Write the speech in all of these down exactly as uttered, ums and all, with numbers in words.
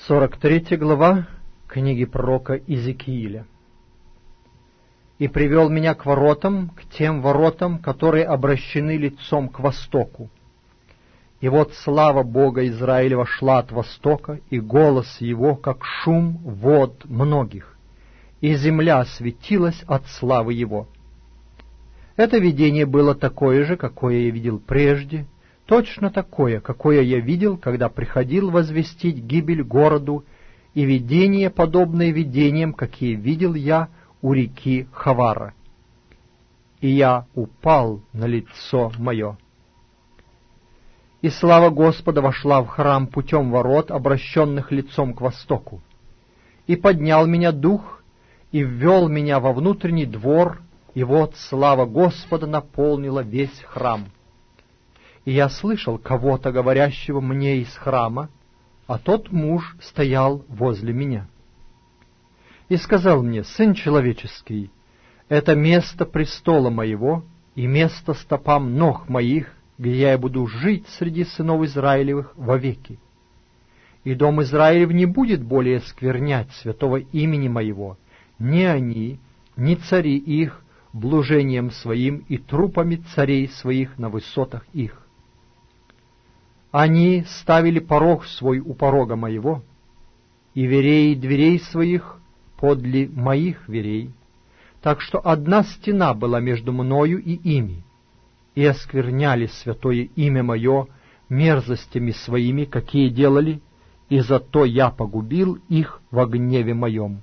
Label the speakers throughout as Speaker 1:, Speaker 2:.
Speaker 1: сорок третья глава книги пророка Иезекииля. «И привел меня к воротам, к тем воротам, которые обращены лицом к востоку. И вот слава Бога Израилева шла от востока, и голос его, как шум вод многих, и земля светилась от славы его. Это видение было такое же, какое я видел прежде, точно такое, какое я видел, когда приходил возвестить гибель городу, и видение, подобное видениям, какие видел я у реки Хавара. И я упал на лицо мое. И слава Господа вошла в храм путем ворот, обращенных лицом к востоку. И поднял меня дух, и ввел меня во внутренний двор, и вот слава Господа наполнила весь храм. И я слышал кого-то, говорящего мне из храма, а тот муж стоял возле меня. И сказал мне: «Сын человеческий, это место престола моего и место стопам ног моих, где я буду жить среди сынов Израилевых вовеки. И дом Израилев не будет более сквернять святого имени моего, ни они, ни цари их, блужением своим и трупами царей своих на высотах их. Они ставили порог свой у порога моего, и верей дверей своих подле моих верей, так что одна стена была между мною и ими, и оскверняли святое имя мое мерзостями своими, какие делали, и зато я погубил их во гневе моем.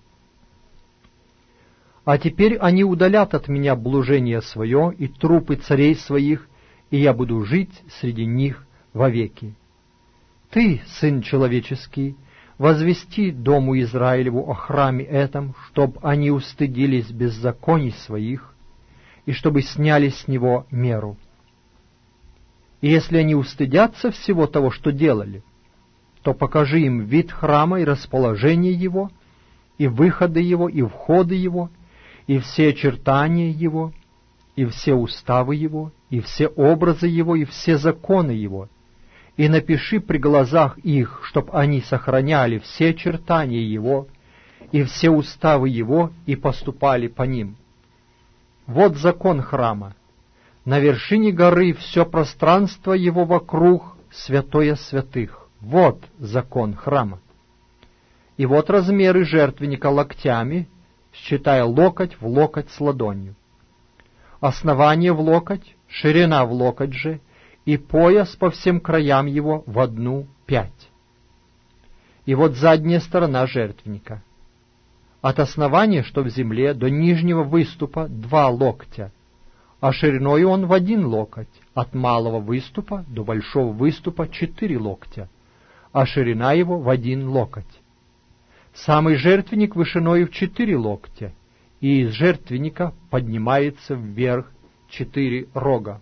Speaker 1: А теперь они удалят от меня блужение свое и трупы царей своих, и я буду жить среди них вовеки. Ты, сын человеческий, возвести дому Израилеву о храме этом, чтоб они устыдились беззаконий своих, и чтобы сняли с него меру. И если они устыдятся всего того, что делали, то покажи им вид храма и расположение его, и выходы его, и входы его, и все очертания его, и все уставы его, и все образы его, и все законы его, и напиши при глазах их, чтоб они сохраняли все очертания его, и все уставы его, и поступали по ним. Вот закон храма. На вершине горы все пространство его вокруг святое святых. Вот закон храма. И вот размеры жертвенника локтями, считая локоть в локоть с ладонью. Основание в локоть, ширина в локоть же, и пояс по всем краям его в одну пять. И вот задняя сторона жертвенника. От основания, что в земле, до нижнего выступа два локтя, а шириной он в один локоть, от малого выступа до большого выступа четыре локтя, а ширина его в один локоть. Самый жертвенник вышиною в четыре локтя, и из жертвенника поднимается вверх четыре рога.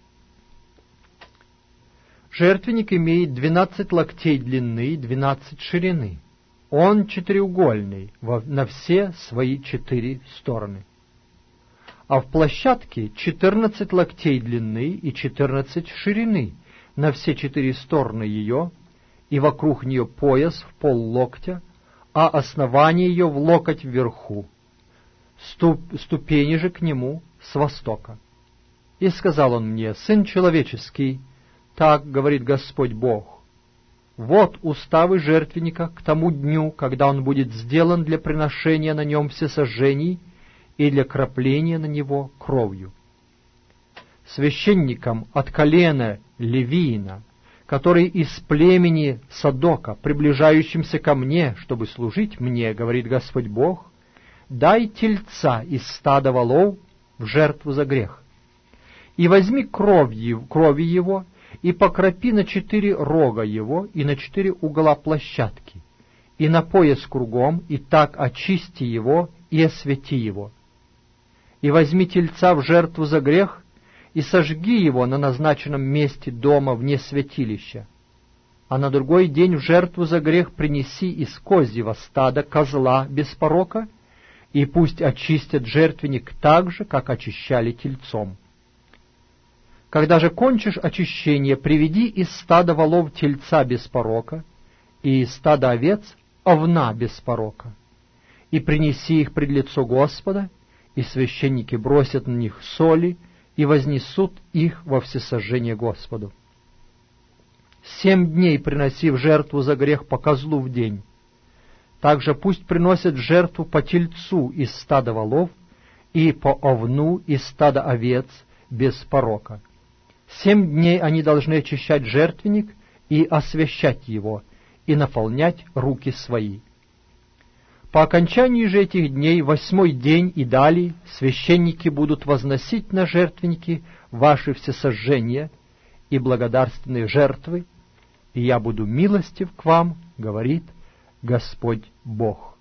Speaker 1: Жертвенник имеет двенадцать локтей длины и двенадцать ширины. Он четыреугольный на все свои четыре стороны. А в площадке четырнадцать локтей длины и четырнадцать ширины на все четыре стороны ее, и вокруг нее пояс в поллоктя, а основание ее в локоть вверху, ступ, ступени же к нему с востока. И сказал он мне: «Сын человеческий, так говорит Господь Бог, вот уставы жертвенника к тому дню, когда он будет сделан для приношения на нем всесожжений и для крапления на него кровью. Священникам от колена Левиина, который из племени Садока, приближающимся ко мне, чтобы служить мне, говорит Господь Бог, дай тельца из стада волов в жертву за грех, и возьми крови, крови его, и покропи на четыре рога его и на четыре угла площадки, и на пояс кругом, и так очисти его и освети его. И возьми тельца в жертву за грех, и сожги его на назначенном месте дома вне святилища. А на другой день в жертву за грех принеси из козьего стада козла без порока, и пусть очистят жертвенник так же, как очищали тельцом. Когда же кончишь очищение, приведи из стада волов тельца без порока, и из стада овец овна без порока. И принеси их пред лицо Господа, и священники бросят на них соли и вознесут их во всесожжение Господу. Семь дней приноси в жертву за грех по козлу в день. Также пусть приносят в жертву по тельцу из стада волов и по овну из стада овец без порока. Семь дней они должны очищать жертвенник и освящать его, и наполнять руки свои. По окончании же этих дней, восьмой день и далее, священники будут возносить на жертвенники ваши всесожжения и благодарственные жертвы, и я буду милостив к вам, говорит Господь Бог.